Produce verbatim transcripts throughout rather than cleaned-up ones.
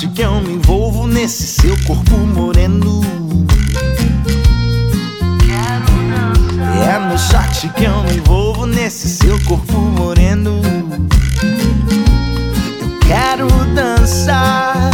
shot que eu me envolvo nesse seu corpo moreno. É no shot que eu me envolvo nesse seu corpo moreno. Eu quero dançar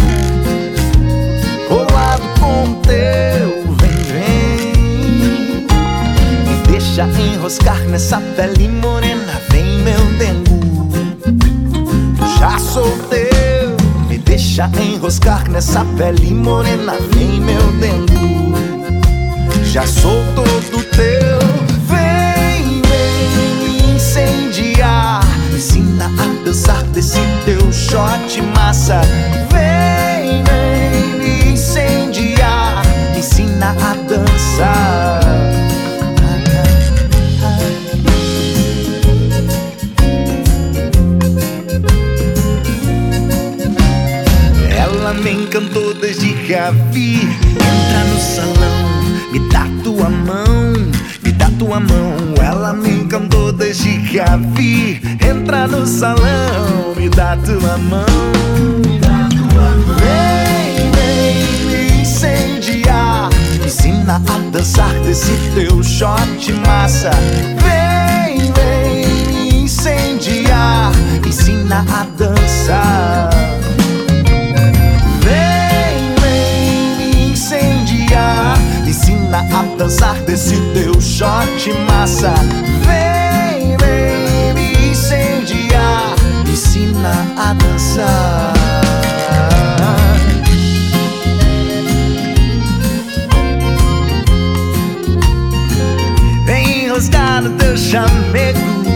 colado com o teu, vem, vem. Me deixa enroscar nessa pele morena, vem meu dengo. Já sou teu, me deixa enroscar nessa pele morena, vem meu dengo. Já sou todo teu, vem, vem me incendiar, me ensina a dançar desse teu shot massa. Vem, vem me incendiar, me ensina a dançar. Ela me encantou desde que a vi. Entra no salão, me dá tua mão, me dá tua mão. Ela me encantou desde que a vi. Entra no salão, me dá tua mão, me dá tua mão. Vem, vem me incendiar, me ensina a dançar desse teu shot massa. Vem, vem me incendiar, me ensina a dançar. Ensina a dançar desse teu shot massa. Vem, vem me incendiar, me ensina a dançar. Vem enroscar no teu chamego,